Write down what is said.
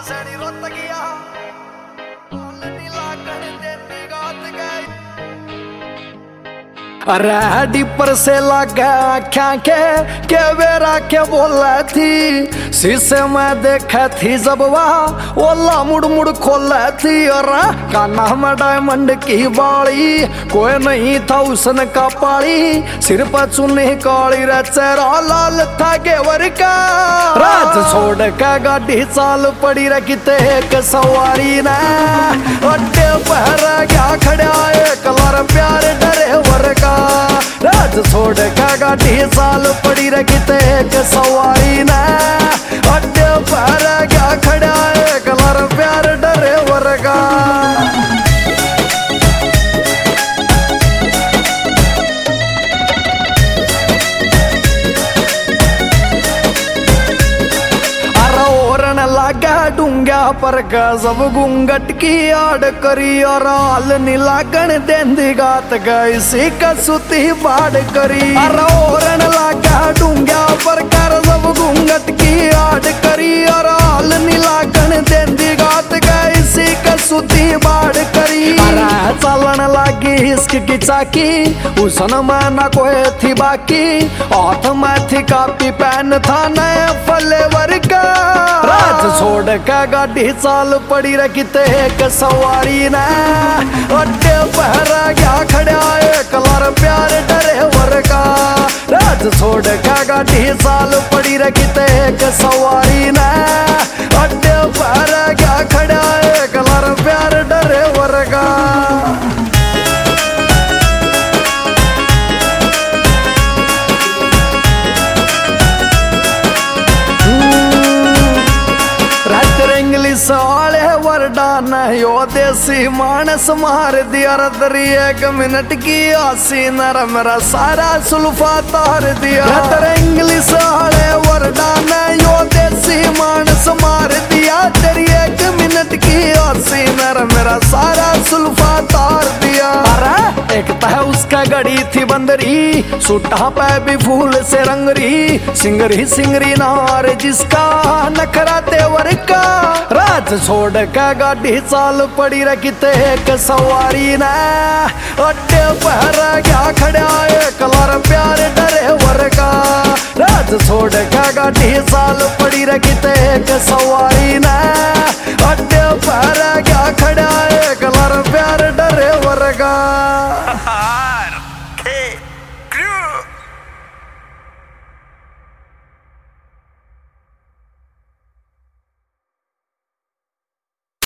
सैनी रुत गया नीला कण देती गात गई। अरे डिपर से लगे आख्या के वेरा के बोला थी शीशे में देखे थी जब वह ओला मुड़ मुड़ खोला थी। और काना में डायमंड की बाड़ी कोई नहीं था उसने का पाड़ी सिर पर चुन्नी काली रे चेहरा लाल था गेवर का। राज छोड़ के गाड़ी चाल पड़ी रे किते एक सवारी ने अड्डे पर गया खड़ा एक लार प्यार डरे वर का। राज छोड़ के गाड़ी चाल पड़ी रे किते एक सवारी ने अड्डे पर गया खड़ा एक लार प्यार डरे वर का। लागा डूंगा पर जब घूंघट की आड़ करी और हाल नीलागण देंदी गात गई सी कसूती बाड़ करी। और लागा डूंगा पर जब घूंघट की आड़ करी और हाल नीलागण देंदी गात गई सी कसूती बाड़ करी। चलन लागी हिस्क की चाकी उसन में न कोई थी बाकी हाथ में थी कापी पेन था नए फ्लेवर का। राज छोड़ के गाड़ी चाल पड़ी रे किते एक सवारी ने अड्डे पर गया खड़ा एक लार प्यार डरे वर का। राज छोड़ के गाड़ी चाल पड़ी रे किते एक सवारी ने अड्डे पर गया खड़ा एक लार प्यार डरे वर का। इंग्लिश वाले वरदान यो देसी मानस मार दिया रदरी 1 मिनट की आसी नर मेरा सारा सुल्फा तार दिया। इंग्लिश वाले वरदान यो देसी मानस मार दिया तेरी 1 मिनट की आसी नर मेरा सारा सुल्फा तार दिया। एक तह उसका गड़ी थी बंदरी सूटा पे भी फूल से रंगरी सिंगरी सिंगरी नार जिसका नखरा तेवर का। राज छोड़ के गाड़ी चाल पड़ी रे किते एक सवारी ने अड्डे पर गया खड़ा एक लार प्यार डरे वर का। राज छोड़ के गाड़ी चाल पड़ी रे किते एक सवारी ने